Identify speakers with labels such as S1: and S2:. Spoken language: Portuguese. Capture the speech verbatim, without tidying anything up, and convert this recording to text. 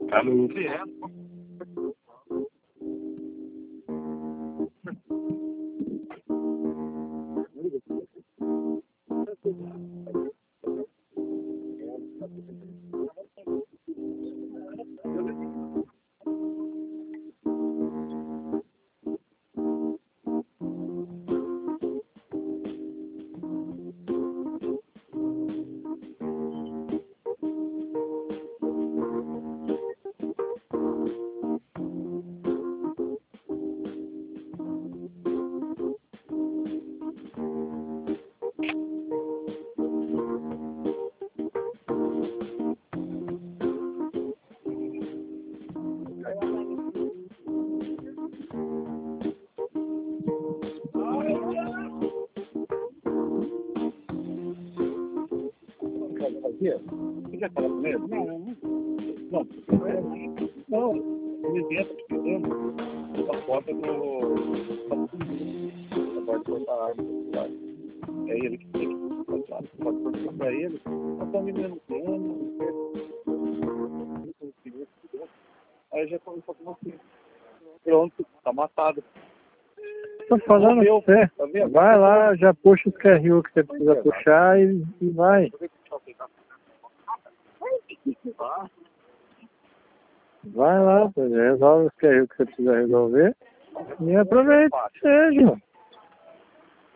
S1: Alô? Você quer falar com ele? Não, não. Não, não. Ele entra pedindo a porta do... da porta da arma. É ele que tem que passar. Pode perguntar pra ele. Nós estamos vendendo plano. Aí já começou com você. Pronto, tá matado.
S2: Tô falando com você. Tá, vai lá, já puxa os Q R U que você precisa puxar e, e vai. Vai lá, resolve os Q R U que você precisa resolver e aproveita, seja.